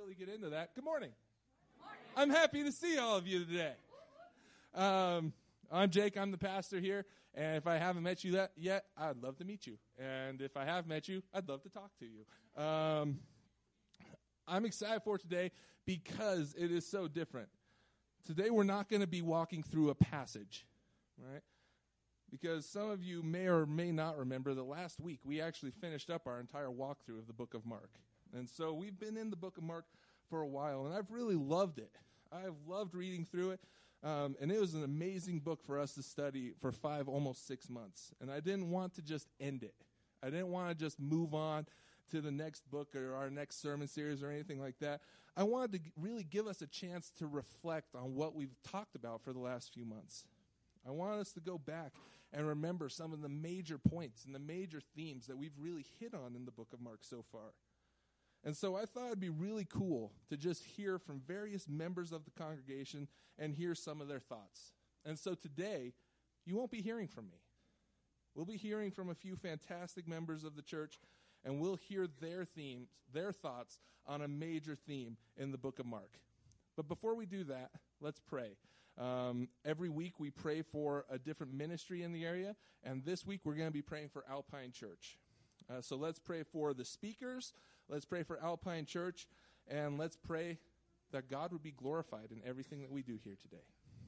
really get into that, good morning. I'm happy to see all of you today. I'm Jake. I'm the pastor here. And if I haven't met you yet, I'd love to meet you. And if I have met you, I'd love to talk to you. I'm excited for today because it is so different. Today we're not going to be walking through a passage, right? Because some of you may or may not remember that last week we actually finished up our entire walkthrough of the book of Mark. And so we've been in the book of Mark for a while, and I've really loved it. I've loved reading through it, and it was an amazing book for us to study for almost 6 months. And I didn't want to just end it. I didn't want to just move on to the next book or our next sermon series or anything like that. I wanted to really give us a chance to reflect on what we've talked about for the last few months. I want us to go back and remember some of the major points and the major themes that we've really hit on in the book of Mark so far. And so I thought it'd be really cool to just hear from various members of the congregation and hear some of their thoughts. And so today, you won't be hearing from me. We'll be hearing from a few fantastic members of the church, and we'll hear their thoughts on a major theme in the book of Mark. But before we do that, let's pray. Every week we pray for a different ministry in the area, and this week we're going to be praying for Alpine Church. So let's pray for the speakers, let's pray for Alpine Church, and let's pray that God would be glorified in everything that we do here today.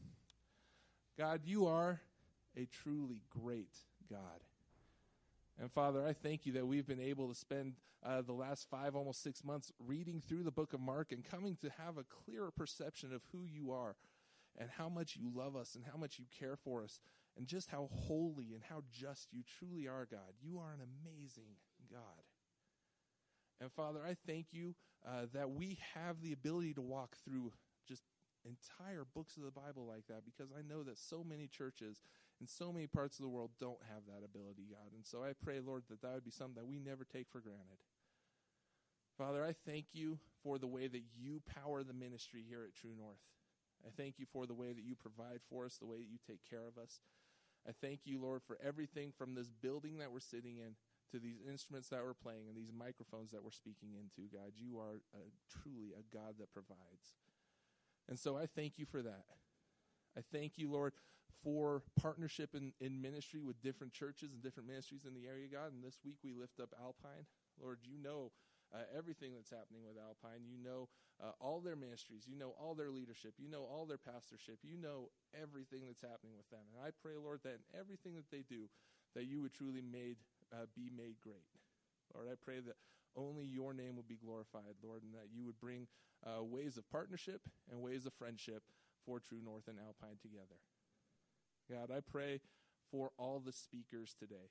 God, you are a truly great God. And Father, I thank you that we've been able to spend the last almost 6 months reading through the book of Mark and coming to have a clearer perception of who you are and how much you love us and how much you care for us and just how holy and how just you truly are, God. You are an amazing God. And Father, I thank you that we have the ability to walk through just entire books of the Bible like that, because I know that so many churches in so many parts of the world don't have that ability, God. And so I pray, Lord, that would be something that we never take for granted. Father, I thank you for the way that you power the ministry here at True North. I thank you for the way that you provide for us, the way that you take care of us. I thank you, Lord, for everything from this building that we're sitting in to these instruments that we're playing and these microphones that we're speaking into, God. You are truly a God that provides. And so I thank you for that. I thank you, Lord, for partnership in ministry with different churches and different ministries in the area, God. And this week we lift up Alpine. Lord, you know everything that's happening with Alpine. You know all their ministries. You know all their leadership. You know all their pastorship. You know everything that's happening with them. And I pray, Lord, that in everything that they do, that you would truly be made great. Lord, I pray that only your name will be glorified, Lord, and that you would bring ways of partnership and ways of friendship for True North and Alpine together. God, I pray for all the speakers today.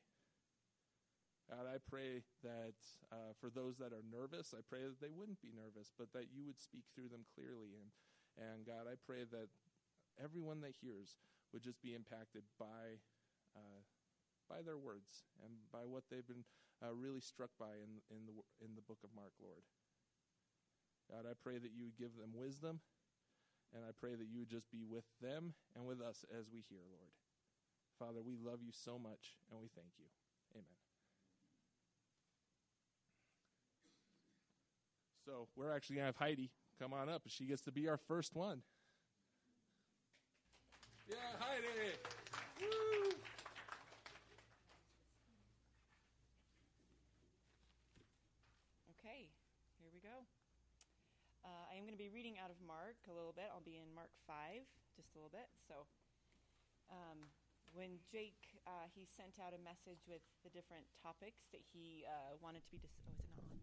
God, I pray that for those that are nervous, I pray that they wouldn't be nervous, but that you would speak through them clearly. And God, I pray that everyone that hears would just be impacted by their words and by what they've been really struck by in the book of Mark, Lord. God, I pray that you would give them wisdom, and I pray that you would just be with them and with us as we hear, Lord. Father, we love you so much, and we thank you. Amen. So we're actually going to have Heidi come on up. She gets to be our first one. Yeah, Heidi! Woo! Okay, here we go. I am going to be reading out of Mark a little bit. I'll be in Mark 5, just a little bit. So when Jake, he sent out a message with the different topics that he wanted to be is it not on?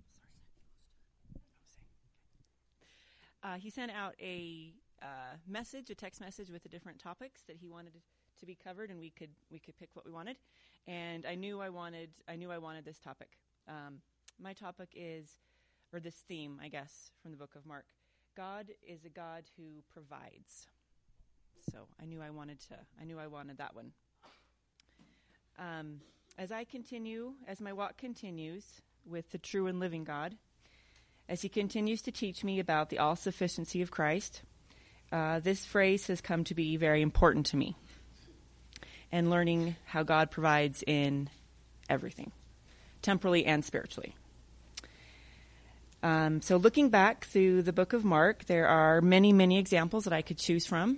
Sorry. He sent out a text message with the different topics that he wanted to be covered, and we could pick what we wanted. And I knew I wanted this topic. My topic is, or this theme, I guess, from the book of Mark. God is a God who provides. So I knew I wanted that one. As my walk continues with the true and living God, as he continues to teach me about the all-sufficiency of Christ, this phrase has come to be very important to me, and learning how God provides in everything, temporally and spiritually. So looking back through the book of Mark, there are many, many examples that I could choose from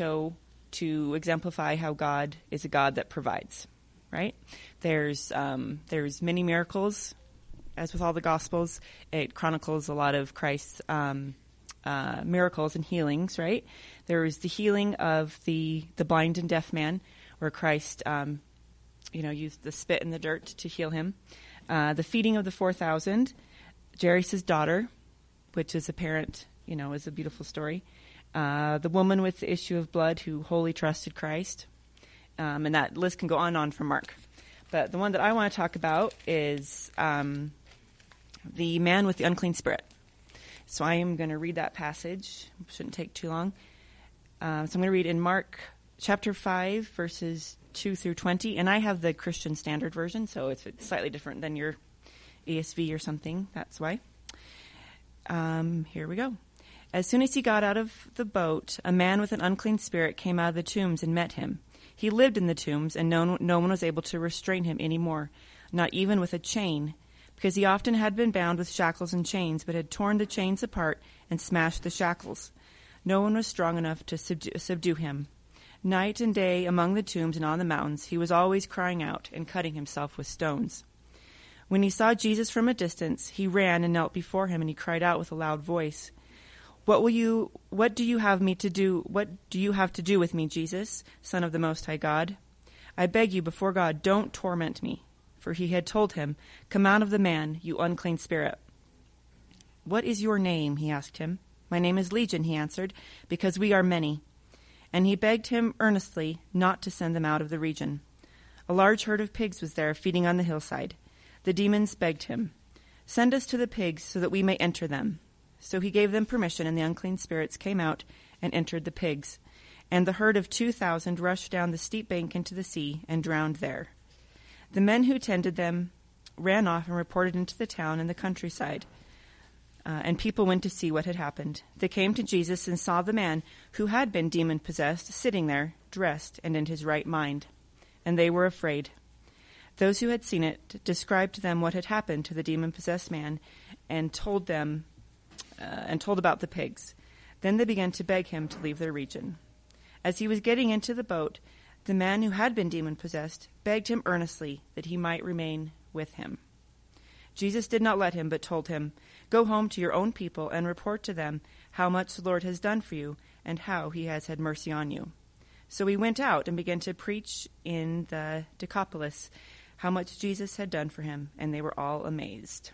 to exemplify how God is a God that provides, right? There's many miracles, as with all the Gospels. It chronicles a lot of Christ's miracles and healings, right? There was the healing of the blind and deaf man, where Christ, used the spit and the dirt to heal him. The feeding of the 4,000, Jairus' daughter, which is apparent, is a beautiful story. The woman with the issue of blood who wholly trusted Christ. And that list can go on from Mark. But the one that I want to talk about is the man with the unclean spirit. So I am going to read that passage. Shouldn't take too long. So I'm going to read in Mark chapter 5, verses 2 through 20. And I have the Christian Standard Version, so it's slightly different than your ESV or something. That's why. Here we go. As soon as he got out of the boat, a man with an unclean spirit came out of the tombs and met him. He lived in the tombs, and no one was able to restrain him anymore, not even with a chain, because he often had been bound with shackles and chains, but had torn the chains apart and smashed the shackles. No one was strong enough to subdue him. Night and day, among the tombs and on the mountains, he was always crying out and cutting himself with stones. When he saw Jesus from a distance, he ran and knelt before him, and he cried out with a loud voice, What do you have to do with me, Jesus, Son of the Most High God? I beg you before God, don't torment me. For he had told him, Come out of the man, you unclean spirit. What is your name? He asked him. My name is Legion, he answered, because we are many. And he begged him earnestly not to send them out of the region. A large herd of pigs was there, feeding on the hillside. The demons begged him, Send us to the pigs so that we may enter them. So he gave them permission, and the unclean spirits came out and entered the pigs. And the herd of 2,000 rushed down the steep bank into the sea and drowned there. The men who tended them ran off and reported into the town and the countryside. And people went to see what had happened. They came to Jesus and saw the man who had been demon-possessed sitting there, dressed and in his right mind. And they were afraid. Those who had seen it described to them what had happened to the demon-possessed man and told about the pigs. Then they began to beg him to leave their region. As he was getting into the boat, the man who had been demon-possessed begged him earnestly that he might remain with him. Jesus did not let him, but told him, Go home to your own people and report to them how much the Lord has done for you and how he has had mercy on you. So he went out and began to preach in the Decapolis how much Jesus had done for him, and they were all amazed.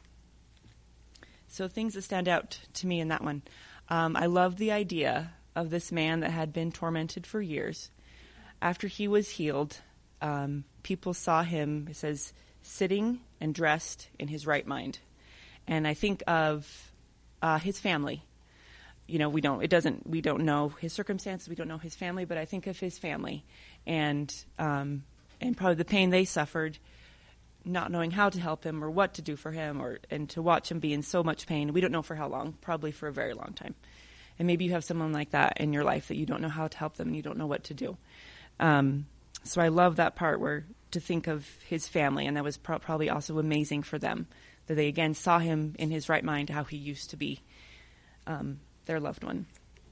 So things that stand out to me in that one. I love the idea of this man that had been tormented for years. After he was healed, people saw him, it says, sitting and dressed in his right mind. And I think of his family. We don't know his circumstances, we don't know his family, but I think of his family and probably the pain they suffered, not knowing how to help him or what to do for him, and to watch him be in so much pain. We don't know for how long, probably for a very long time. And maybe you have someone like that in your life that you don't know how to help them and you don't know what to do. So I love that part where to think of his family, and that was probably also amazing for them, that they again saw him in his right mind, how he used to be their loved one.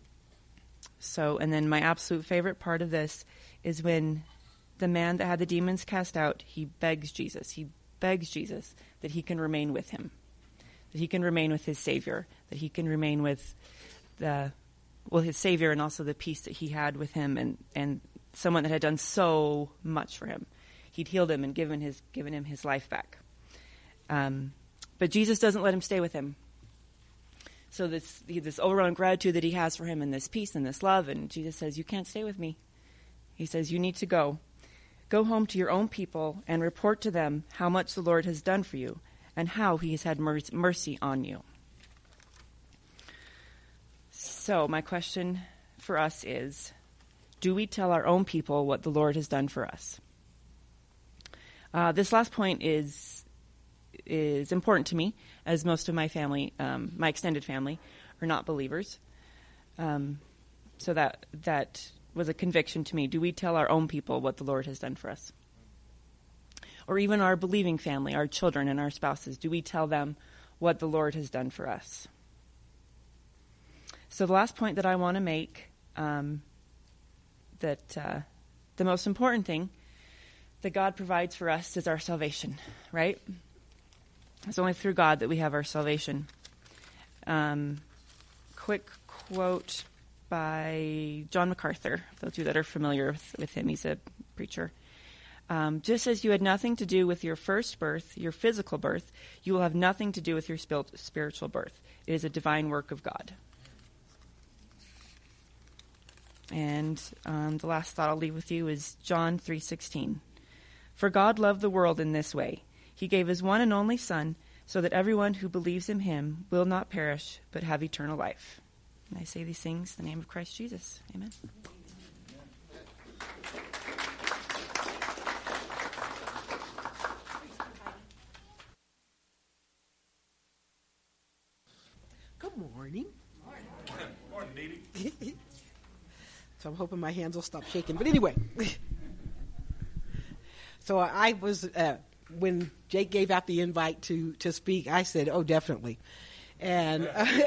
So, and then my absolute favorite part of this is when the man that had the demons cast out, he begs Jesus that he can remain with him, that he can remain with his Savior, that he can remain with his Savior, and also the peace that he had with him, and someone that had done so much for him. He'd healed him and given him his life back. But Jesus doesn't let him stay with him. So this overwhelming gratitude that he has for him, and this peace and this love, and Jesus says, you can't stay with me. He says, you need to go. Go home to your own people and report to them how much the Lord has done for you and how he has had mercy on you. So my question for us is, do we tell our own people what the Lord has done for us? This last point is important to me, as most of my family, my extended family, are not believers. So that was a conviction to me. Do we tell our own people what the Lord has done for us? Or even our believing family, our children and our spouses, do we tell them what the Lord has done for us. So the last point that I want to make, that the most important thing that God provides for us is our salvation, right? It's only through God that we have our salvation. Quick quote by John MacArthur, those of you that are familiar with him. He's a preacher. Just as you had nothing to do with your first birth, your physical birth, you will have nothing to do with your spiritual birth. It is a divine work of God. And the last thought I'll leave with you is John 3:16. For God loved the world in this way. He gave his one and only Son, so that everyone who believes in him will not perish, but have eternal life. And I say these things in the name of Christ Jesus. Amen. Good morning. Morning, Needy. So I'm hoping my hands will stop shaking. But anyway, so I was, when Jake gave out the invite to speak, I said, oh, definitely. And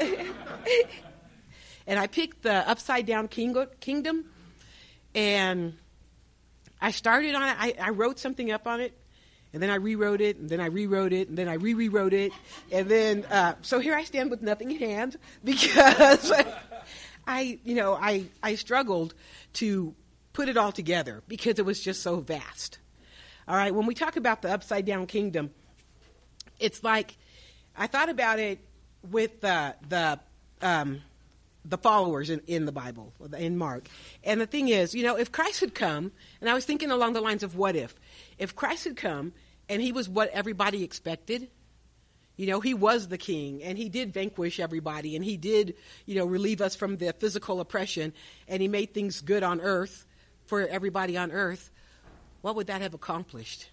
and I picked the Upside Down Kingdom, and I started on it. I wrote something up on it, and then I rewrote it, and then I rewrote it, and then I rewrote it. And then, so here I stand with nothing in hand because I struggled to put it all together because it was just so vast. All right, when we talk about the Upside Down Kingdom, it's like I thought about it with the followers in the Bible, in Mark. And the thing is, if Christ had come, and I was thinking along the lines of what if Christ had come and he was what everybody expected, he was the king, and he did vanquish everybody, and he did, relieve us from the physical oppression, and he made things good on earth for everybody on earth, what would that have accomplished?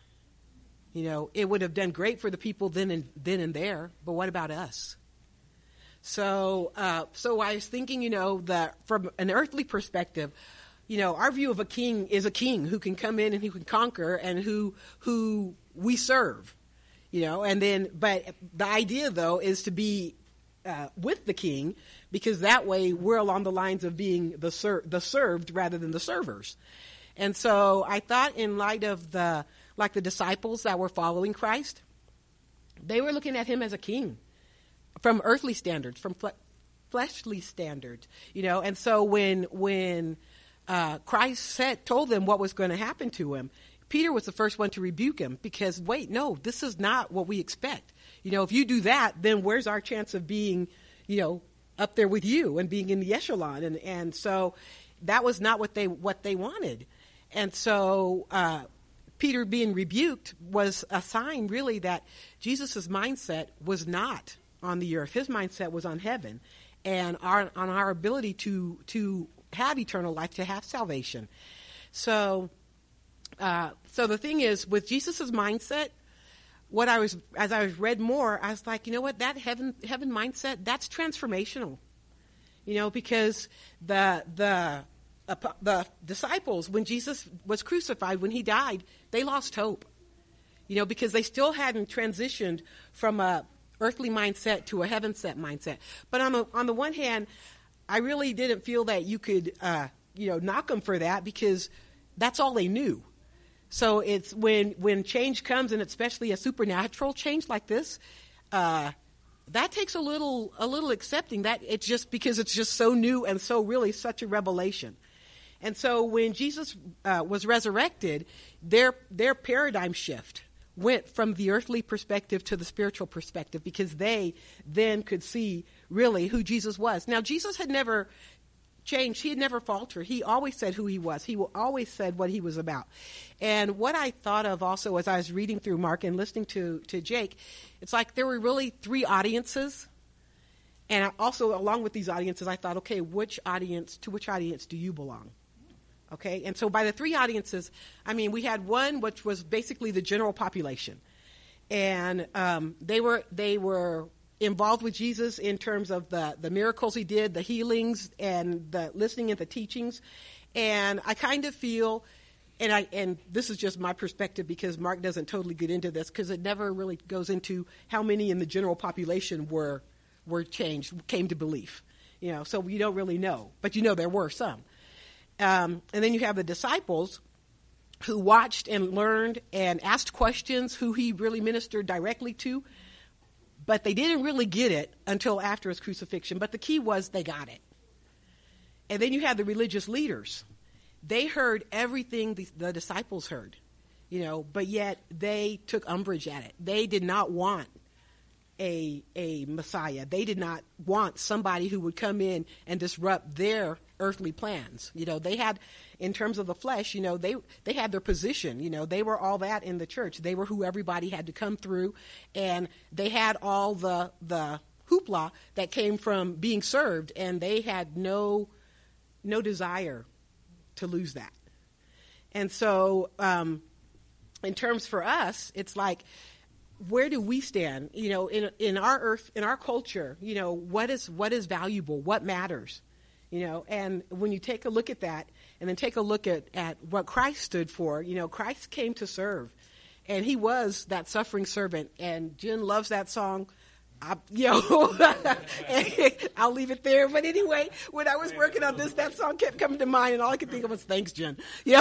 It would have done great for the people then and there, but what about us? So I was thinking, that from an earthly perspective, our view of a king is a king who can come in and who can conquer and who we serve. But the idea, though, is to be with the king, because that way we're along the lines of being the served rather than the servers. And so I thought, in light of the disciples that were following Christ, they were looking at him as a king from earthly standards, from fleshly standards, And so when Christ told them what was going to happen to him, Peter was the first one to rebuke him because, wait, no, this is not what we expect. If you do that, then where's our chance of being, up there with you and being in the echelon? And so that was not what they wanted. And so Peter being rebuked was a sign, really, that Jesus' mindset was not on the earth. His mindset was on heaven and on our ability to have eternal life, to have salvation. So the thing is, with Jesus' mindset, as I was read more, I was like, you know what, that heaven mindset, that's transformational. Because the disciples, when Jesus was crucified, when he died, they lost hope. Because they still hadn't transitioned from a earthly mindset to a heaven-set mindset. But on the one hand, I really didn't feel that you could, knock them for that, because that's all they knew. So it's when change comes, and especially a supernatural change like this, that takes a little accepting. That it's just because it's just so new and so really such a revelation. And so when Jesus was resurrected, their paradigm shift went from the earthly perspective to the spiritual perspective, because they then could see really who Jesus was. Now, Jesus had never changed. He had never faltered. He always said who he was. He always said what he was about. And what I thought of also as I was reading through Mark and listening to Jake, it's like there were really three audiences. And also along with these audiences, I thought, okay, to which audience do you belong? Okay, and so by the three audiences, we had one which was basically the general population. And they were involved with Jesus in terms of the miracles he did, the healings, and the listening and the teachings. And I kind of feel and this is just my perspective because Mark doesn't totally get into this because it never really goes into how many in the general population were changed, came to belief. So we don't really know, but there were some. And then you have the disciples who watched and learned and asked questions who he really ministered directly to, but they didn't really get it until after his crucifixion. But the key was they got it. And then you have the religious leaders. They heard everything the disciples heard, but yet they took umbrage at it. They did not want a Messiah. They did not want somebody who would come in and disrupt their earthly plans. They had, in terms of the flesh, they had their position. They were all that in the church. They were who everybody had to come through, and they had all the hoopla that came from being served, and they had no desire to lose that. And so in terms for us, it's like, where do we stand? In our earth, in our culture, what is valuable, what matters, and when you take a look at that and then take a look at what Christ stood for, Christ came to serve, and he was that suffering servant. And Jen loves that song. I'll leave it there. But anyway, when I was working on this, that song kept coming to mind, and all I could think of was thanks, Jen.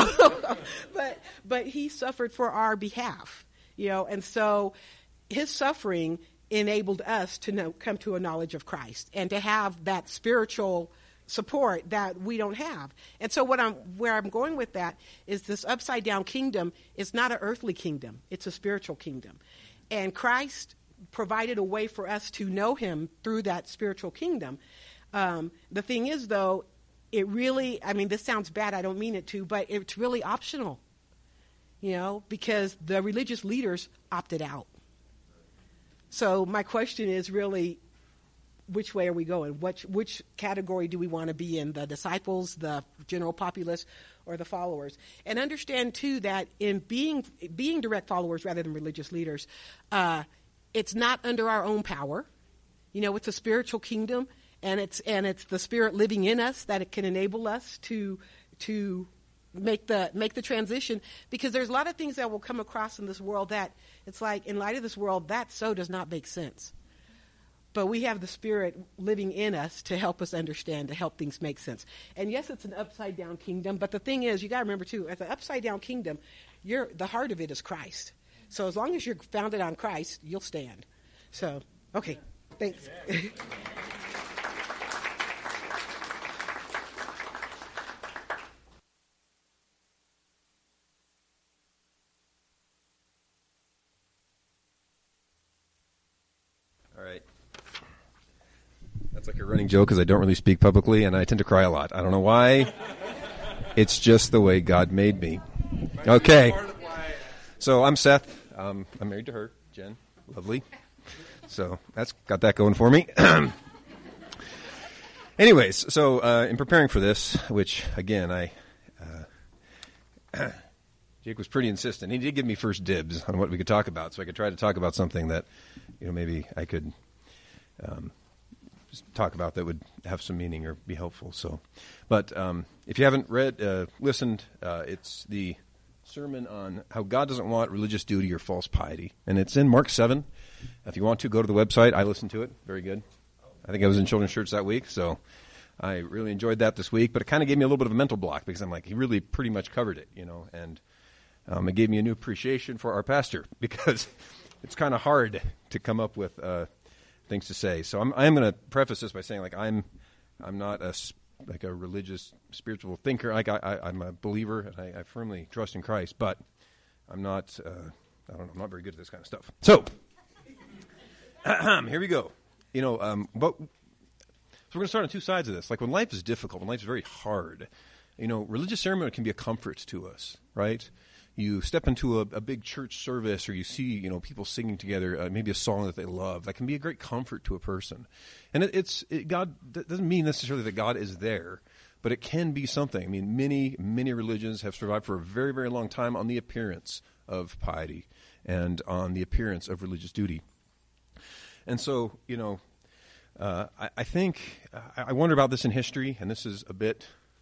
But he suffered for our behalf, and so his suffering enabled us to come to a knowledge of Christ and to have that spiritual support that we don't have. And so where I'm going with that is this upside down kingdom is not an earthly kingdom; it's a spiritual kingdom, and Christ provided a way for us to know him through that spiritual kingdom. The thing is, though, it really, this sounds bad, I don't mean it to, but it's really optional, because the religious leaders opted out. So my question is really, which way are we going? Which category do we want to be in, the disciples, the general populace, or the followers? And understand, too, that in being direct followers rather than religious leaders, it's not under our own power. It's a spiritual kingdom, and it's the Spirit living in us that it can enable us to make the transition. Because there's a lot of things that will come across in this world that it's like, in light of this world, that so does not make sense. But we have the Spirit living in us to help us understand, to help things make sense. And yes, it's an upside down kingdom, but the thing is, you got to remember too, as an upside down kingdom, the heart of it is Christ. So as long as you're founded on Christ, you'll stand. So, okay, thanks. All right. That's like a running joke because I don't really speak publicly, and I tend to cry a lot. I don't know why. It's just the way God made me. Okay. So I'm Seth. I'm married to her, Jen. Lovely. So that's got that going for me. Anyways, so in preparing for this, which again, Jake was pretty insistent. He did give me first dibs on what we could talk about, so I could try to talk about something that, maybe I could just talk about that would have some meaning or be helpful. So, but if you haven't listened, it's the sermon on how God doesn't want religious duty or false piety, and it's in Mark 7. If you want to, go to the website. I listened to it. Very good. I think I was in children's church that week, so I really enjoyed that this week, but it kind of gave me a little bit of a mental block because I'm like, he really pretty much covered it, and it gave me a new appreciation for our pastor because it's kind of hard to come up with things to say. So I'm going to preface this by saying, like, I'm not a religious, spiritual thinker. Like I'm a believer, and I firmly trust in Christ, but I'm not, I don't know, I'm not very good at this kind of stuff. So, here we go. But so we're going to start on two sides of this. Like, when life is difficult, when life is very hard, religious ceremony can be a comfort to us, right? You step into a big church service, or you see, people singing together, maybe a song that they love. That can be a great comfort to a person. And God doesn't mean necessarily that God is there, but it can be something. I mean, many religions have survived for a very, very long time on the appearance of piety and on the appearance of religious duty. And so, I think, I wonder about this in history, and this is a bit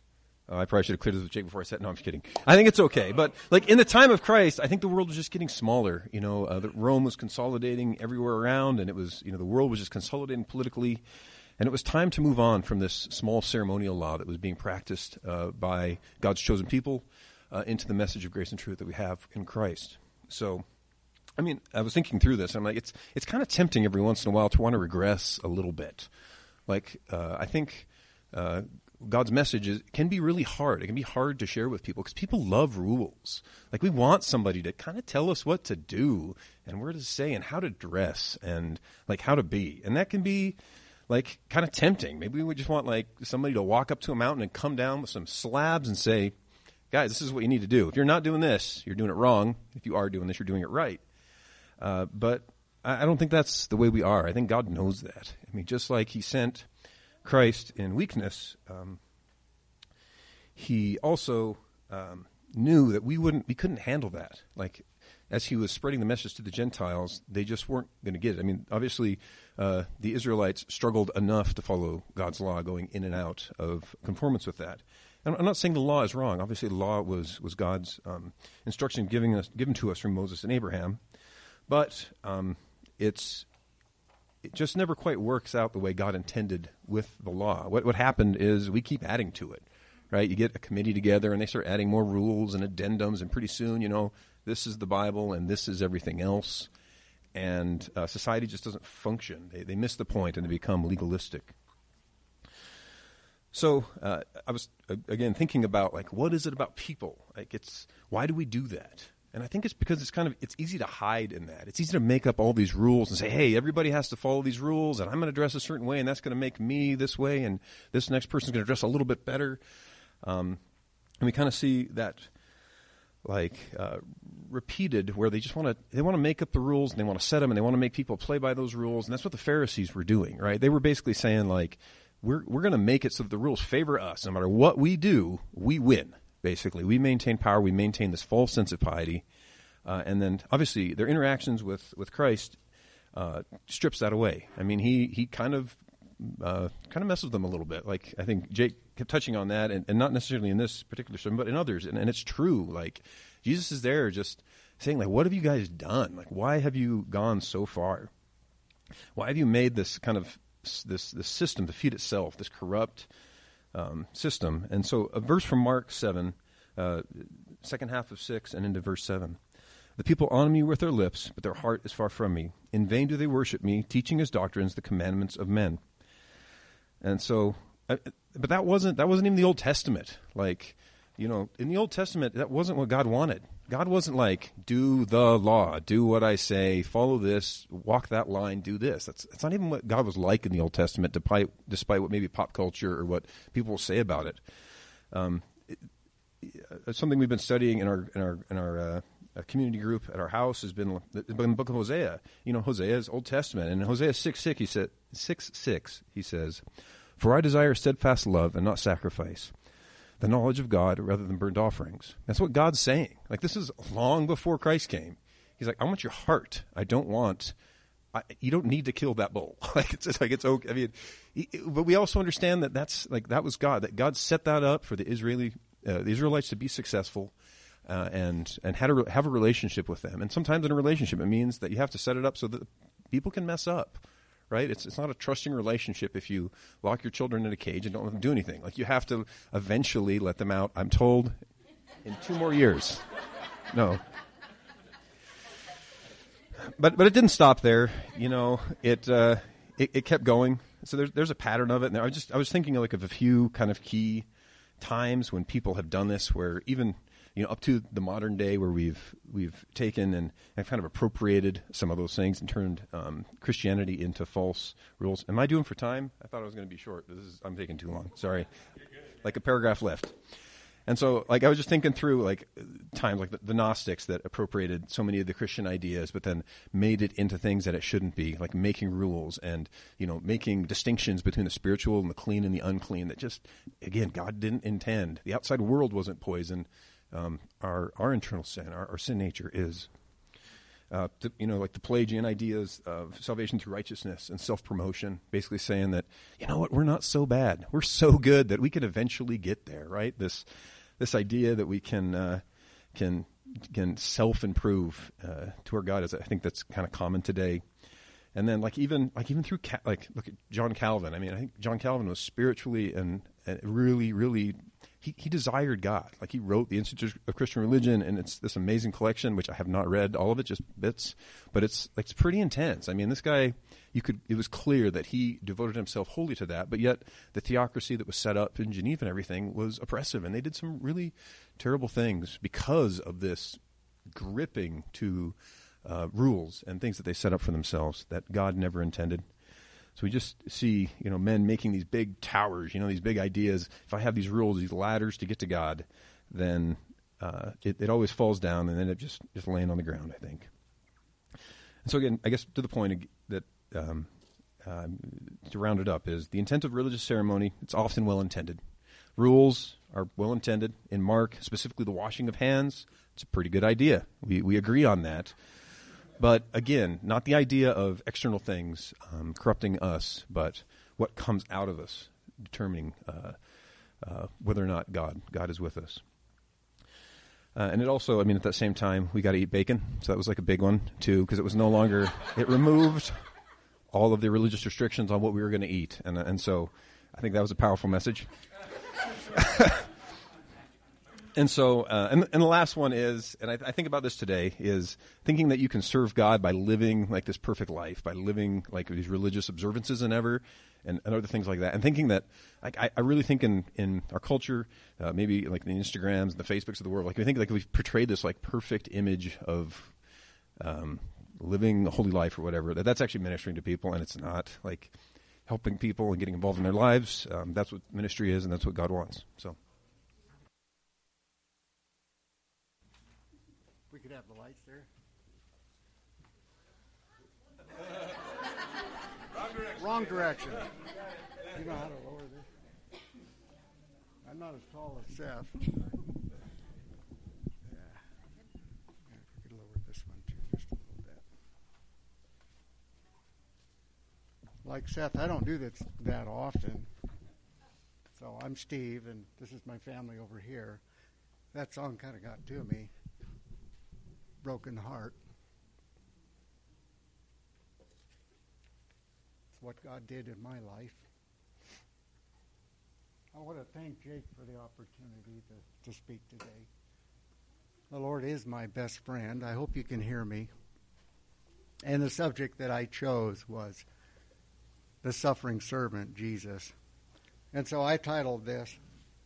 I probably should have cleared this with Jake before I said. No, I'm just kidding. I think it's okay. But like in the time of Christ, I think the world was just getting smaller. Rome was consolidating everywhere around, and it was, the world was just consolidating politically. And it was time to move on from this small ceremonial law that was being practiced by God's chosen people into the message of grace and truth that we have in Christ. So, I mean, I was thinking through this. I'm like, it's kind of tempting every once in a while to want to regress a little bit. Like, I think God's message can be really hard. It can be hard to share with people because people love rules. Like, we want somebody to kind of tell us what to do and where to say and how to dress and like how to be. And that can be like kind of tempting. Maybe we just want like somebody to walk up to a mountain and come down with some slabs and say, guys, this is what you need to do. If you're not doing this, you're doing it wrong. If you are doing this, you're doing it right. But I don't think that's the way we are. I think God knows that. I mean, just like he sent Christ in weakness, he also knew that we couldn't handle that. Like, as he was spreading the message to the Gentiles, they just weren't going to get it. I mean, obviously, the Israelites struggled enough to follow God's law, going in and out of conformance with that. And I'm not saying the law is wrong. Obviously, the law was God's instruction given to us from Moses and Abraham, but it just never quite works out the way God intended with the law. What happened is we keep adding to it, right? You get a committee together and they start adding more rules and addendums, and pretty soon, this is the Bible and this is everything else. And society just doesn't function. They miss the point and they become legalistic. So I was, again, thinking about, like, what is it about people? Like, why do we do that? And I think it's because it's easy to hide in that. It's easy to make up all these rules and say, hey, everybody has to follow these rules, and I'm going to dress a certain way, and that's going to make me this way, and this next person's going to dress a little bit better. And we kind of see that, like, repeated, where they want to make up the rules, and they want to set them, and they want to make people play by those rules. And that's what the Pharisees were doing, right? They were basically saying, like, we're going to make it so that the rules favor us. No matter what we do, we win. Basically, we maintain power. We maintain this false sense of piety, and then obviously their interactions with Christ strips that away. I mean, he kind of messes with them a little bit. Like, I think Jake kept touching on that, and not necessarily in this particular sermon, but in others. And it's true. Like, Jesus is there just saying, like, what have you guys done? Like, why have you gone so far? Why have you made this kind of this system to feed itself, this corrupt system? And so a verse from Mark 7, second half of 6 and into verse 7. The people honor me with their lips, but their heart is far from me. In vain do they worship me, teaching as doctrines the commandments of men. And so, but that wasn't even the Old Testament. Like, in the Old Testament, that wasn't what God wanted. God wasn't like, do the law, do what I say, follow this, walk that line, do this. That's not even what God was like in the Old Testament, despite what maybe pop culture or what people will say about it. Something we've been studying in our community group at our house has been the book of Hosea. Hosea is Old Testament, and in Hosea 6:6 he says, "For I desire steadfast love and not sacrifice, the knowledge of God rather than burnt offerings." That's what God's saying. Like, this is long before Christ came. He's like, I want your heart. You don't need to kill that bull. It's okay. I mean, but we also understand that that was God. That God set that up for the Israelites to be successful, and have a relationship with them. And sometimes in a relationship, it means that you have to set it up so that people can mess up. Right? It's not a trusting relationship if you lock your children in a cage and don't let them do anything. Like, you have to eventually let them out, I'm told, in 2 more years. No. But it didn't stop there. It kept going. So there's a pattern of it. And I was thinking of a few kind of key times when people have done this, where even up to the modern day, where we've taken and kind of appropriated some of those things and turned Christianity into false rules. Am I doing for time? I thought I was going to be short. I'm taking too long. Sorry. Like a paragraph left. And so, like, I was just thinking through, like, times like the Gnostics that appropriated so many of the Christian ideas, but then made it into things that it shouldn't be, like making rules and, making distinctions between the spiritual and the clean and the unclean that just, again, God didn't intend. The outside world wasn't poison. Our internal sin, our sin nature is. like the Pelagian ideas of salvation through righteousness and self-promotion, basically saying that, you know what, we're not so bad. We're so good that we can eventually get there, right? This idea that we can self-improve to our God, I think that's kind of common today. And then even through look at John Calvin. I mean, I think John Calvin was spiritually and really, really, he desired God. Like, he wrote the Institute of Christian Religion, and it's this amazing collection, which I have not read all of it, just bits, but it's pretty intense. I mean, this guy, it was clear that he devoted himself wholly to that, but yet the theocracy that was set up in Geneva and everything was oppressive, and they did some really terrible things because of this gripping to rules and things that they set up for themselves that God never intended. So we just see, men making these big towers, these big ideas. If I have these rules, these ladders to get to God, then it always falls down and end up just laying on the ground, I think. And so again, I guess to the point that to round it up is the intent of religious ceremony, it's often well-intended. Rules are well-intended. In Mark, specifically the washing of hands, it's a pretty good idea. We agree on that. But again, not the idea of external things corrupting us, but what comes out of us, determining whether or not God is with us. And it also, at that same time, we got to eat bacon. So that was like a big one, too, because it was no longer, it removed all of the religious restrictions on what we were going to eat. And so I think that was a powerful message. And so, and the last one is, and I think about this today, is thinking that you can serve God by living like this perfect life, by living like these religious observances and other things like that. And thinking that, I really think in our culture, maybe like the Instagrams and the Facebooks of the world, like we think like we've portrayed this like perfect image of living a holy life or whatever. That's actually ministering to people, and it's not like helping people and getting involved in their lives. That's what ministry is, and that's what God wants. So. We could have the lights there. Wrong direction. You know how to lower this? I'm not as tall as Seth. Yeah. If we could lower this one too, just a little bit. Like Seth, I don't do this that often. So I'm Steve, and this is my family over here. That song kind of got to me. Broken heart. It's what God did in my life. I want to thank Jake for the opportunity to speak today. The Lord is my best friend. I hope you can hear me. And the subject that I chose was the suffering servant, Jesus. And so I titled this,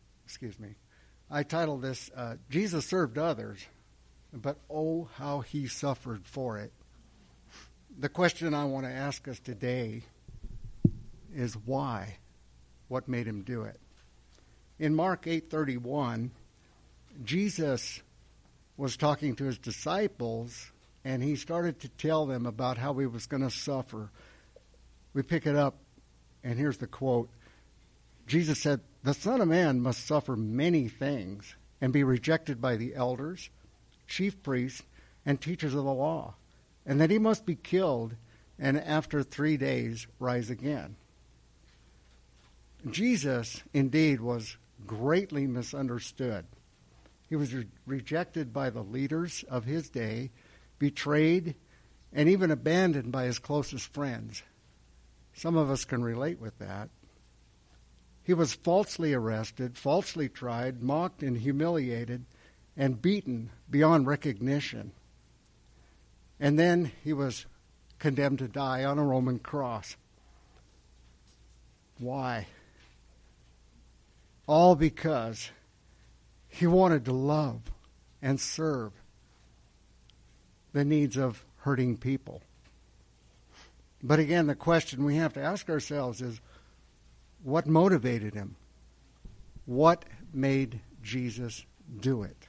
Jesus served others, but oh, how he suffered for it. The question I want to ask us today is why? What made him do it? In Mark 8:31, Jesus was talking to his disciples, and he started to tell them about how he was going to suffer. We pick it up, and here's the quote. Jesus said, "The Son of Man must suffer many things and be rejected by the elders, chief priests, and teachers of the law, and that he must be killed and after 3 days rise again." Jesus, indeed, was greatly misunderstood. He was rejected by the leaders of his day, betrayed, and even abandoned by his closest friends. Some of us can relate with that. He was falsely arrested, falsely tried, mocked and humiliated, and beaten beyond recognition. And then he was condemned to die on a Roman cross. Why? All because he wanted to love and serve the needs of hurting people. But again, the question we have to ask ourselves is, what motivated him? What made Jesus do it?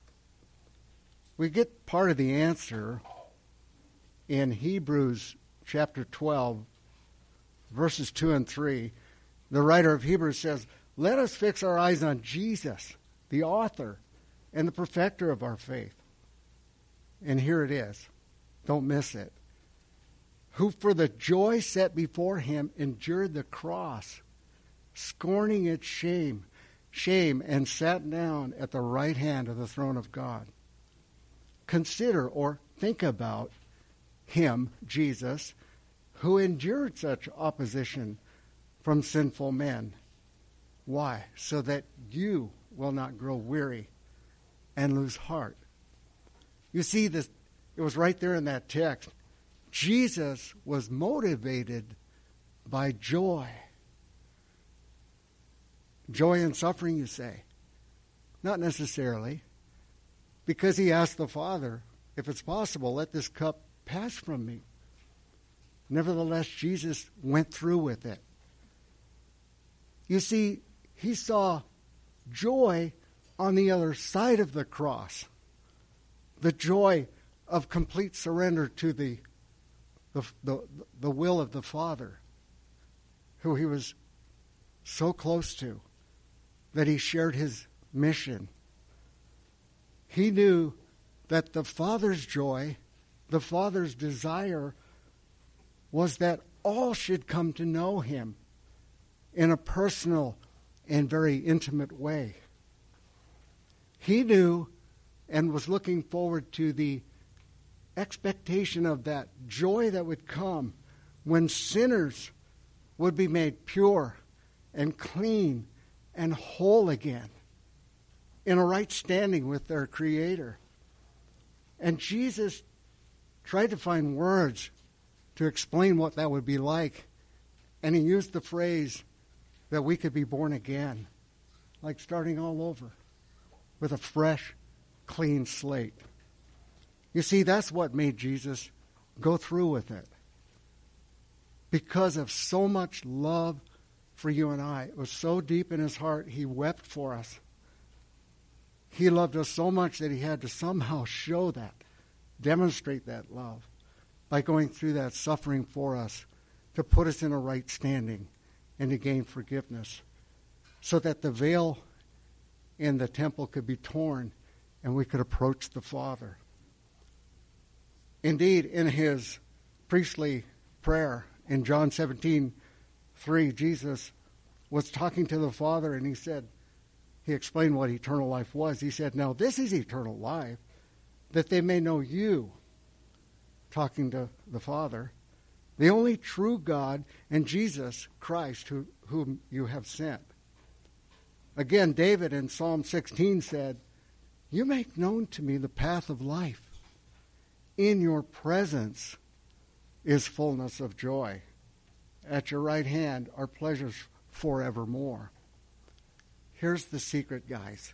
We get part of the answer in Hebrews chapter 12, verses 2 and 3. The writer of Hebrews says, "Let us fix our eyes on Jesus, the author and the perfecter of our faith." And here it is. Don't miss it. Who for the joy set before him endured the cross, scorning its shame, and sat down at the right hand of the throne of God. Consider or think about him, Jesus, who endured such opposition from sinful men. Why? So that you will not grow weary and lose heart. You see, this, it was right there in that text. Jesus was motivated by joy. Joy in suffering, you say? Not necessarily. Because he asked the Father, if it's possible, let this cup pass from me. Nevertheless, Jesus went through with it. You see, he saw joy on the other side of the cross. The joy of complete surrender to the will of the Father, who he was so close to, that he shared his mission. He knew that the Father's joy, the Father's desire, was that all should come to know him in a personal and very intimate way. He knew and was looking forward to the expectation of that joy that would come when sinners would be made pure and clean and whole again in a right standing with their Creator. And Jesus tried to find words to explain what that would be like. And he used the phrase that we could be born again, like starting all over with a fresh, clean slate. You see, that's what made Jesus go through with it. Because of so much love for you and I. It was so deep in his heart, he wept for us. He loved us so much that he had to somehow show that, demonstrate that love by going through that suffering for us to put us in a right standing and to gain forgiveness so that the veil in the temple could be torn and we could approach the Father. Indeed, in his priestly prayer in John 17:3, Jesus was talking to the Father, and he explained what eternal life was. He said, now this is eternal life, that they may know you, talking to the Father, the only true God, and Jesus Christ, whom you have sent. Again, David in Psalm 16 said, you make known to me the path of life. In your presence is fullness of joy. At your right hand are pleasures forevermore. Here's the secret, guys.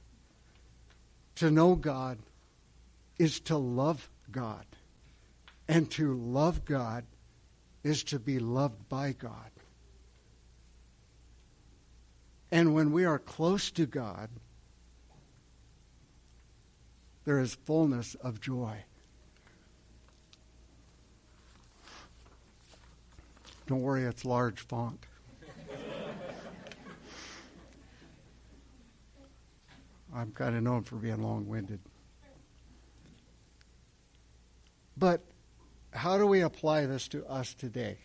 To know God is to love God. And to love God is to be loved by God. And when we are close to God, there is fullness of joy. Don't worry, it's large font. I'm kind of known for being long-winded. But how do we apply this to us today?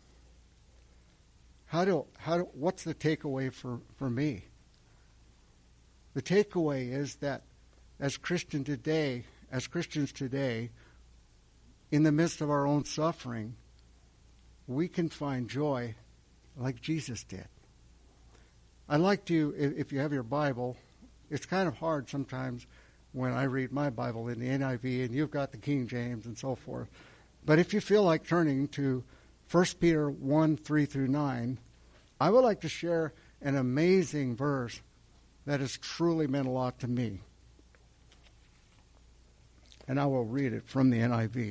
What's the takeaway for me? The takeaway is that as Christians today, in the midst of our own suffering, we can find joy like Jesus did. I'd like to, if you have your Bible, it's kind of hard sometimes when I read my Bible in the NIV and you've got the King James and so forth. But if you feel like turning to 1 Peter 1:3-9, I would like to share an amazing verse that has truly meant a lot to me. And I will read it from the NIV.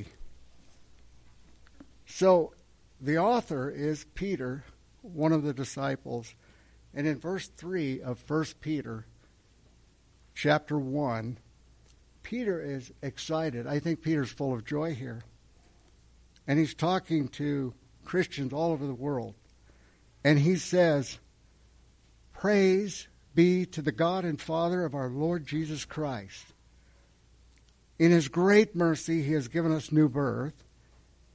So, the author is Peter, one of the disciples. And in verse 3 of 1 Peter, chapter 1, Peter is excited. I think Peter's full of joy here. And he's talking to Christians all over the world. And he says, praise be to the God and Father of our Lord Jesus Christ. In his great mercy, he has given us new birth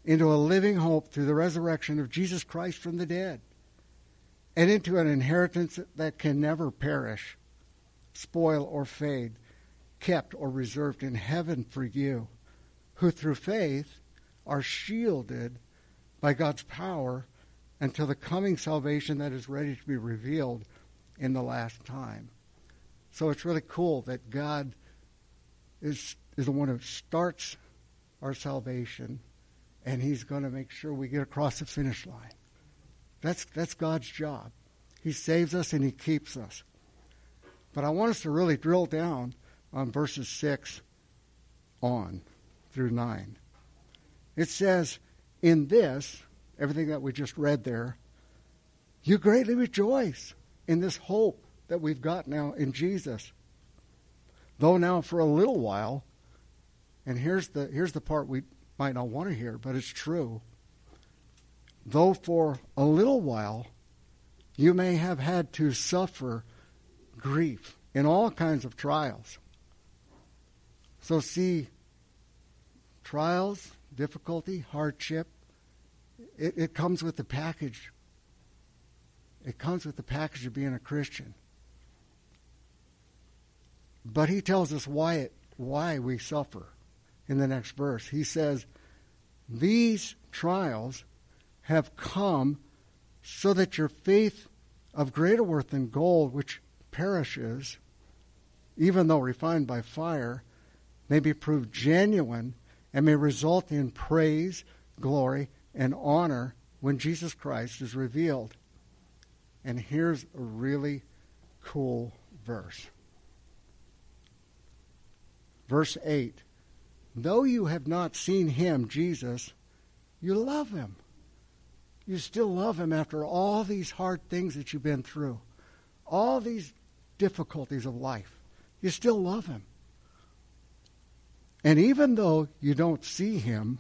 into a living hope through the resurrection of Jesus Christ from the dead, and into an inheritance that can never perish, spoil, or fade, kept or reserved in heaven for you, who through faith are shielded by God's power until the coming salvation that is ready to be revealed in the last time. So it's really cool that God is the one who starts our salvation, and he's going to make sure we get across the finish line. That's God's job. He saves us and he keeps us. But I want us to really drill down on verses 6 on through 9. It says, in this, everything that we just read there, you greatly rejoice in this hope that we've got now in Jesus. Though now for a little while, and here's the part we might not want to hear, but it's true. Though for a little while you may have had to suffer grief in all kinds of trials. So see, trials, difficulty, hardship, it comes with the package. It comes with the package of being a Christian. But he tells us why we suffer in the next verse. He says, these trials have come so that your faith of greater worth than gold, which perishes, even though refined by fire, may be proved genuine and may result in praise, glory, and honor when Jesus Christ is revealed. And here's a really cool verse. Verse 8, though you have not seen him, Jesus, you love him. You still love him after all these hard things that you've been through, all these difficulties of life. You still love him. And even though you don't see him,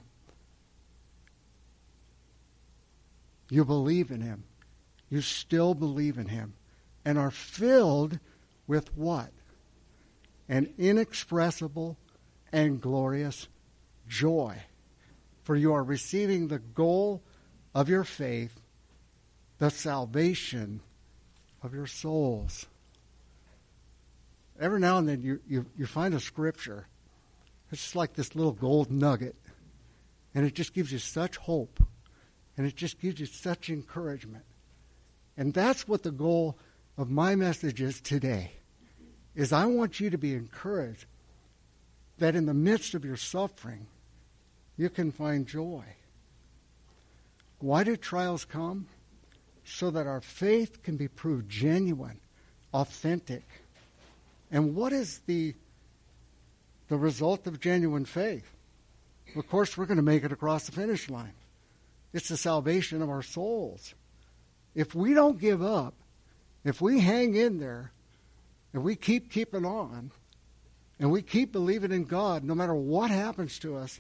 you believe in him. You still believe in him and are filled with what? An inexpressible and glorious joy. For you are receiving the goal of your faith, the salvation of your souls. Every now and then you find a scripture. It's just like this little gold nugget. And it just gives you such hope. And it just gives you such encouragement. And that's what the goal of my message is today. Is I want you to be encouraged that in the midst of your suffering, you can find joy. Why do trials come? So that our faith can be proved genuine, authentic. And what is the result of genuine faith? Of course, we're going to make it across the finish line. It's the salvation of our souls. If we don't give up, if we hang in there, if we keep keeping on, and we keep believing in God, no matter what happens to us,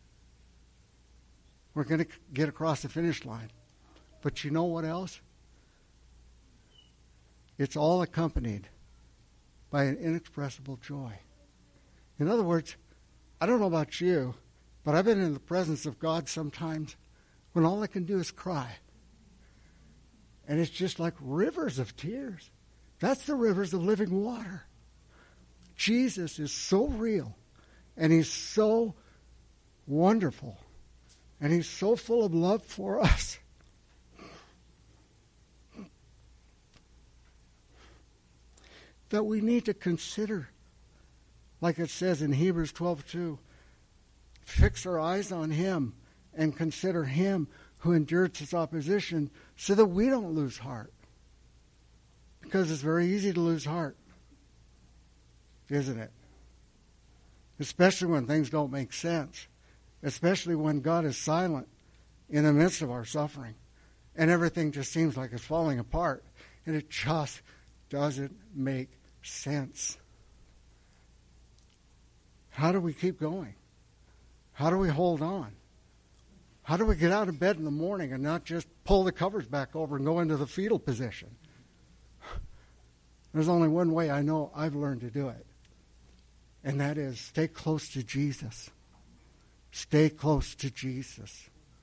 we're going to get across the finish line. But you know what else? It's all accompanied by an inexpressible joy. In other words, I don't know about you, but I've been in the presence of God sometimes when all I can do is cry. And it's just like rivers of tears. That's the rivers of living water. Jesus is so real, and he's so wonderful, and he's so full of love for us. That we need to consider, like it says in Hebrews 12:2, fix our eyes on him and consider him who endured his opposition so that we don't lose heart. Because it's very easy to lose heart, isn't it? Especially when things don't make sense. Especially when God is silent in the midst of our suffering. And everything just seems like it's falling apart. And it just doesn't make sense. How do we keep going? How do we hold on? How do we get out of bed in the morning and not just pull the covers back over and go into the fetal position? There's only one way I know I've learned to do it. And that is stay close to Jesus. Stay close to Jesus.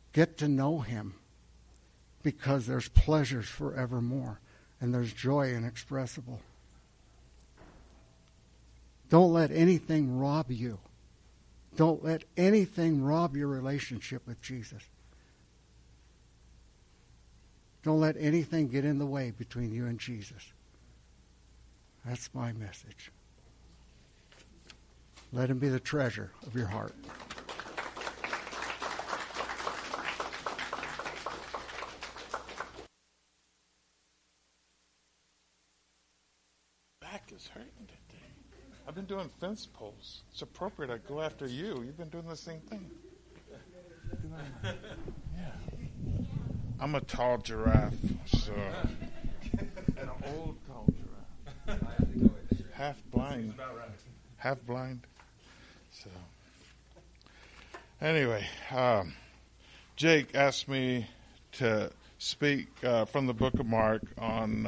Get to know him, because there's pleasures forevermore, and there's joy inexpressible. Don't let anything rob you. Don't let anything rob your relationship with Jesus. Don't let anything get in the way between you and Jesus. That's my message. Let him be the treasure of your heart. Back is hurting today. I've been doing fence poles. It's appropriate I go after you. You've been doing the same thing. Yeah. I'm a tall giraffe, so an old tall giraffe. Half blind. Half blind. So anyway, Jake asked me to speak from the book of Mark on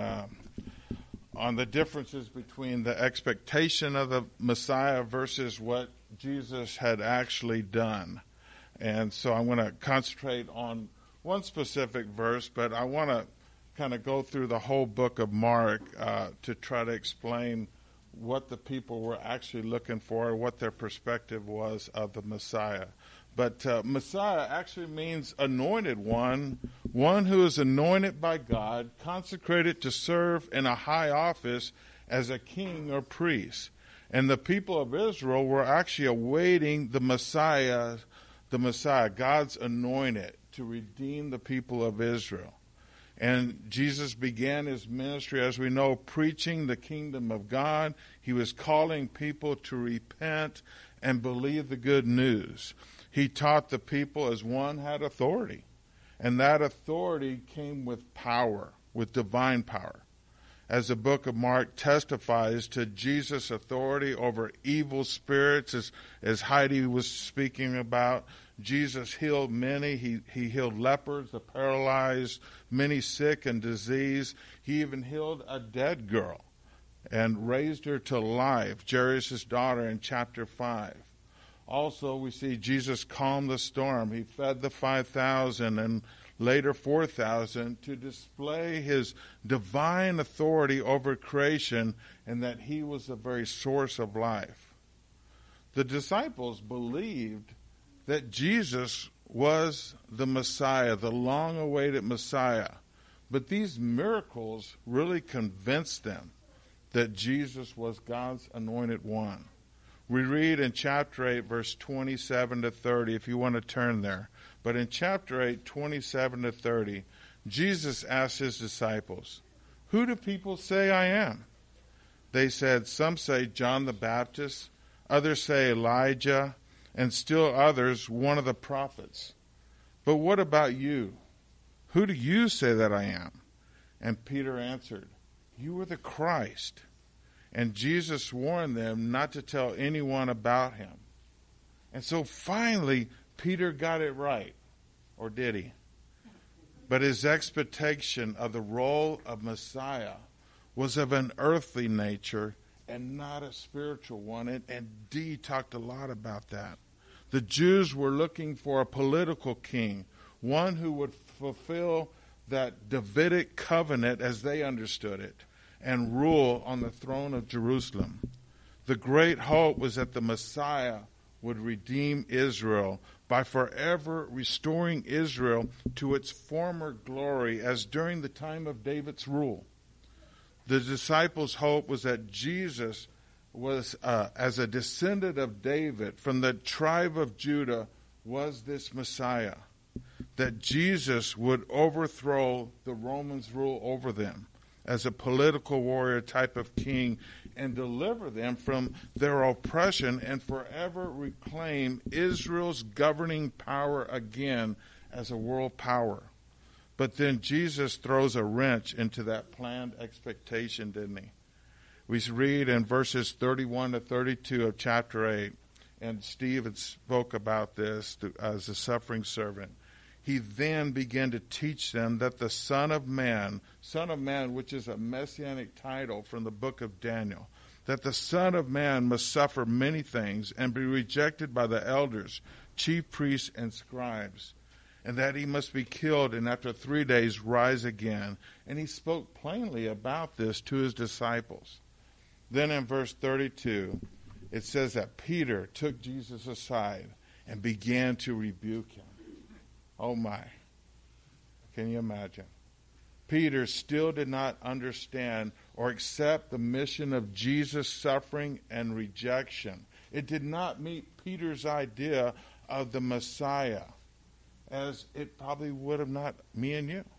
the differences between the expectation of the Messiah versus what Jesus had actually done. And so I'm going to concentrate on one specific verse, but I want to kind of go through the whole book of Mark to try to explain what the people were actually looking for, what their perspective was of the Messiah. But Messiah actually means anointed one who is anointed by God, consecrated to serve in a high office as a king or priest. And the people of Israel were actually awaiting the Messiah, God's anointed, to redeem the people of Israel. And Jesus began his ministry, as we know, preaching the kingdom of God. He was calling people to repent and believe the good news. He taught the people as one had authority. And that authority came with power, with divine power. As the book of Mark testifies to Jesus' authority over evil spirits, as Heidi was speaking about, Jesus healed many. He healed lepers, the paralyzed, many sick and diseased. He even healed a dead girl and raised her to life, Jairus' daughter, in chapter 5. Also, we see Jesus calm the storm. He fed the 5,000 and later 4,000 to display his divine authority over creation and that he was the very source of life. The disciples believed that Jesus was the Messiah, the long-awaited Messiah. But these miracles really convinced them that Jesus was God's anointed one. We read in chapter 8, verse 27 to 30, if you want to turn there. But in chapter 8, 27 to 30, Jesus asked his disciples, "Who do people say I am?" They said, "Some say John the Baptist, others say Elijah, and still others one of the prophets. But what about you? Who do you say that I am?" And Peter answered, "You are the Christ." And Jesus warned them not to tell anyone about him. And so finally, Peter got it right. Or did he? But his expectation of the role of Messiah was of an earthly nature and not a spiritual one. And Dee talked a lot about that. The Jews were looking for a political king, one who would fulfill that Davidic covenant as they understood it, and rule on the throne of Jerusalem. The great hope was that the Messiah would redeem Israel by forever restoring Israel to its former glory as during the time of David's rule. The disciples' hope was that Jesus was, as a descendant of David from the tribe of Judah, was this Messiah. That Jesus would overthrow the Romans' rule over them as a political warrior type of king and deliver them from their oppression and forever reclaim Israel's governing power again as a world power. But then Jesus throws a wrench into that planned expectation, didn't he? We read in verses 31 to 32 of chapter 8, and Steve had spoke about this as a suffering servant. He then began to teach them that the Son of Man, which is a messianic title from the book of Daniel, that the Son of Man must suffer many things and be rejected by the elders, chief priests, and scribes, and that he must be killed and after 3 days rise again. And he spoke plainly about this to his disciples. Then in verse 32, it says that Peter took Jesus aside and began to rebuke him. Oh my. Can you imagine? Peter still did not understand or accept the mission of Jesus' suffering and rejection. It did not meet Peter's idea of the Messiah, as it probably would have not me and you.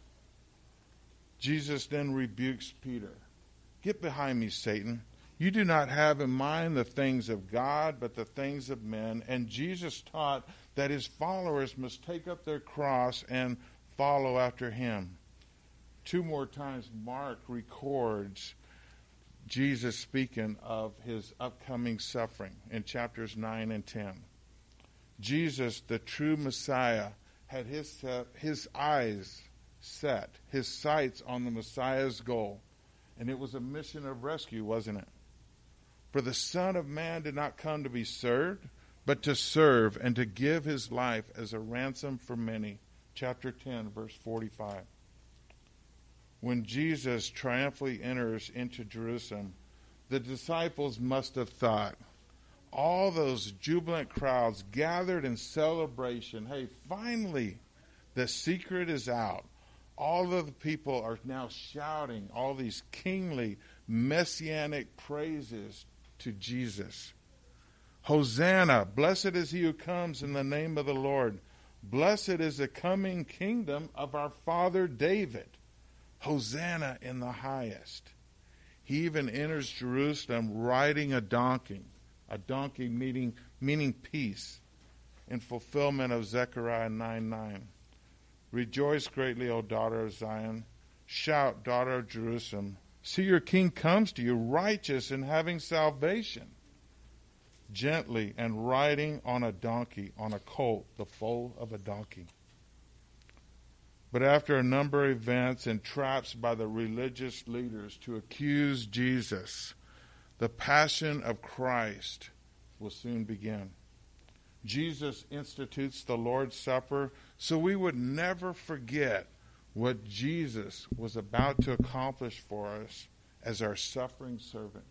Jesus then rebukes Peter. Get behind me, Satan. You do not have in mind the things of God, but the things of men. And Jesus taught that his followers must take up their cross and follow after him. 2 more times Mark records Jesus speaking of his upcoming suffering in chapters 9 and 10. Jesus, the true Messiah, had his eyes set, his sights on the Messiah's goal. And it was a mission of rescue, wasn't it? For the Son of Man did not come to be served, but to serve and to give his life as a ransom for many. Chapter 10, verse 45. When Jesus triumphantly enters into Jerusalem, the disciples must have thought, all those jubilant crowds gathered in celebration, hey, finally, the secret is out. All of the people are now shouting all these kingly, messianic praises to Jesus. Hosanna, blessed is he who comes in the name of the Lord. Blessed is the coming kingdom of our father David. Hosanna in the highest. He even enters Jerusalem riding a donkey meaning peace, in fulfillment of Zechariah 9:9. Rejoice greatly, O daughter of Zion. Shout, daughter of Jerusalem. See, your king comes to you, righteous and having salvation, gently and riding on a donkey, on a colt, the foal of a donkey. But after a number of events and traps by the religious leaders to accuse Jesus, the passion of Christ will soon begin. Jesus institutes the Lord's Supper so we would never forget what Jesus was about to accomplish for us as our suffering servant.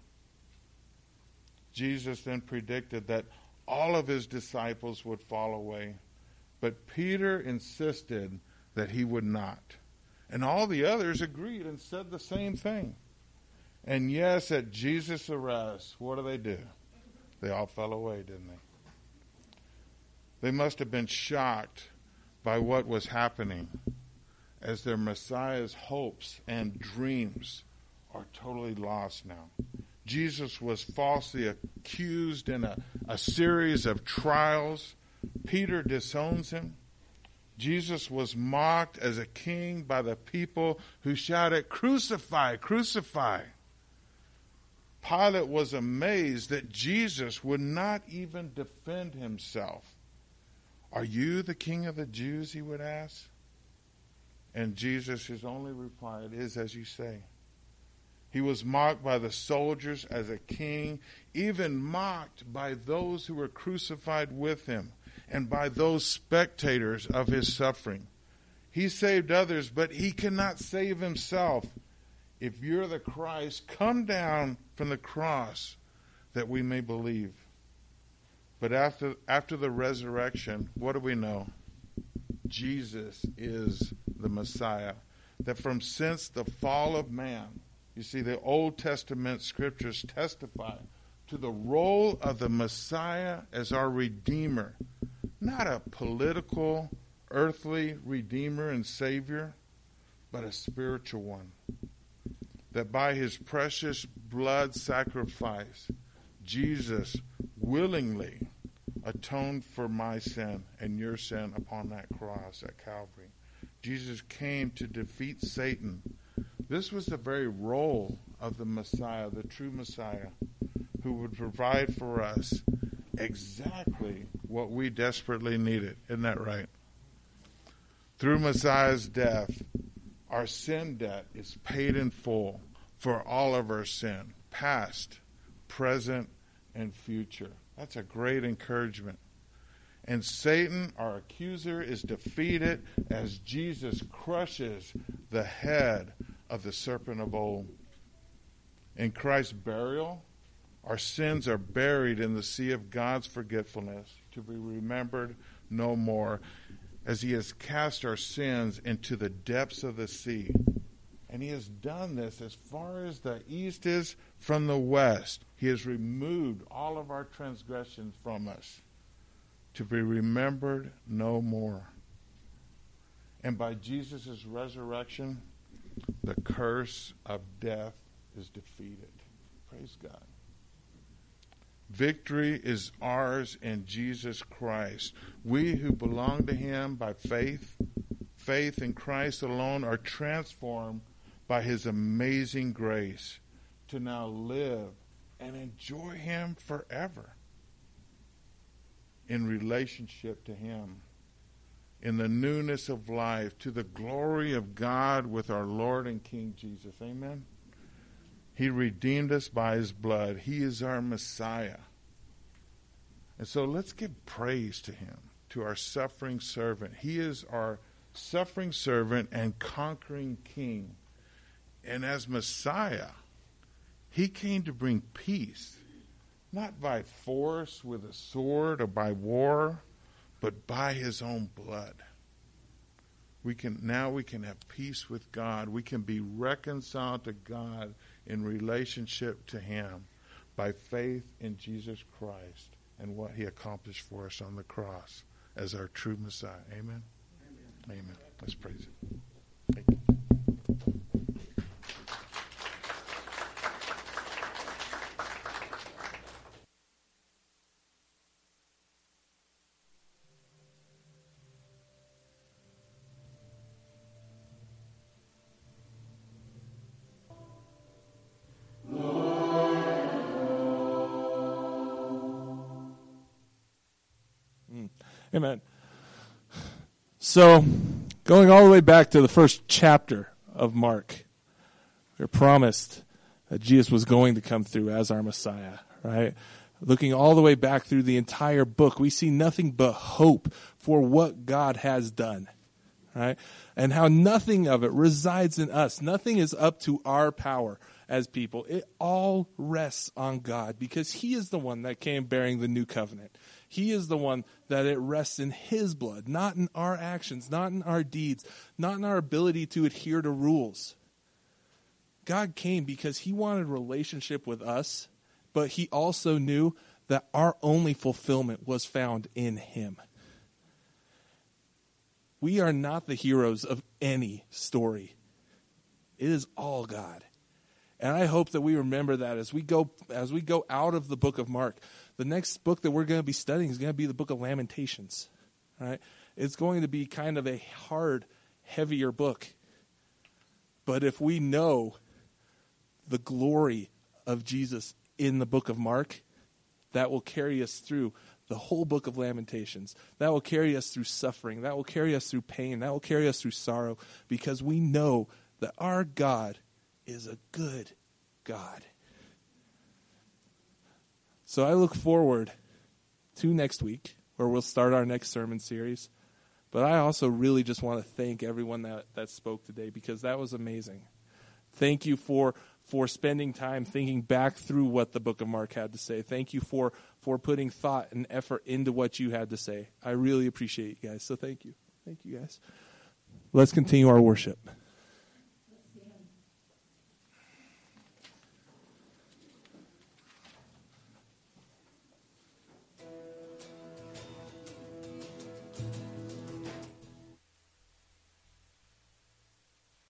Jesus then predicted that all of his disciples would fall away, but Peter insisted that he would not. And all the others agreed and said the same thing. And yes, at Jesus' arrest, what do? They all fell away, didn't they? They must have been shocked by what was happening, as their Messiah's hopes and dreams are totally lost now. Jesus was falsely accused in a series of trials. Peter disowns him. Jesus was mocked as a king by the people who shouted, "Crucify, crucify." Pilate was amazed that Jesus would not even defend himself. "Are you the king of the Jews?" he would ask. And Jesus, his only reply, "It is as you say." He was mocked by the soldiers as a king, even mocked by those who were crucified with him and by those spectators of his suffering. He saved others, but he cannot save himself. If you're the Christ, come down from the cross that we may believe. But after the resurrection, what do we know? Jesus is the Messiah. That from since the fall of man, you see, the Old Testament scriptures testify to the role of the Messiah as our Redeemer. Not a political, earthly Redeemer and Savior, but a spiritual one. That by his precious blood sacrifice, Jesus willingly atoned for my sin and your sin upon that cross at Calvary. Jesus came to defeat Satan. This was the very role of the Messiah, the true Messiah, who would provide for us exactly what we desperately needed. Isn't that right? Through Messiah's death, our sin debt is paid in full for all of our sin, past, present, and future. That's a great encouragement. And Satan, our accuser, is defeated as Jesus crushes the head of the serpent of old. In Christ's burial, our sins are buried in the sea of God's forgetfulness, to be remembered no more, as he has cast our sins into the depths of the sea. And he has done this as far as the east is from the west. He has removed all of our transgressions from us, to be remembered no more. And by Jesus' resurrection, the curse of death is defeated. Praise God. Victory is ours in Jesus Christ. We who belong to him by faith in Christ alone, are transformed by his amazing grace to now live and enjoy him forever in relationship to him, in the newness of life, to the glory of God with our Lord and King Jesus. Amen. He redeemed us by his blood. He is our Messiah. And so let's give praise to him, to our suffering servant. He is our suffering servant and conquering king. And as Messiah, he came to bring peace, not by force with a sword or by war, but by his own blood. We can have peace with God. We can be reconciled to God in relationship to him by faith in Jesus Christ and what he accomplished for us on the cross as our true Messiah. Amen? Amen. Amen. Let's praise him. Thank you. Amen. So, going all the way back to the first chapter of Mark, we're promised that Jesus was going to come through as our Messiah, right? Looking all the way back through the entire book, we see nothing but hope for what God has done, right? And how nothing of it resides in us. Nothing is up to our power as people. It all rests on God, because he is the one that came bearing the new covenant. He is the one that it rests in his blood, not in our actions, not in our deeds, not in our ability to adhere to rules. God came because he wanted a relationship with us, but he also knew that our only fulfillment was found in him. We are not the heroes of any story. It is all God. And I hope that we remember that as we go out of the book of Mark. The next book that we're going to be studying is going to be the book of Lamentations. Right? It's going to be kind of a hard, heavier book. But if we know the glory of Jesus in the book of Mark, that will carry us through the whole book of Lamentations. That will carry us through suffering. That will carry us through pain. That will carry us through sorrow, because we know that our God is a good God. So I look forward to next week, where we'll start our next sermon series. But I also really just want to thank everyone that spoke today, because that was amazing. Thank you for spending time thinking back through what the book of Mark had to say. Thank you for putting thought and effort into what you had to say. I really appreciate you guys. So thank you. Thank you, guys. Let's continue our worship.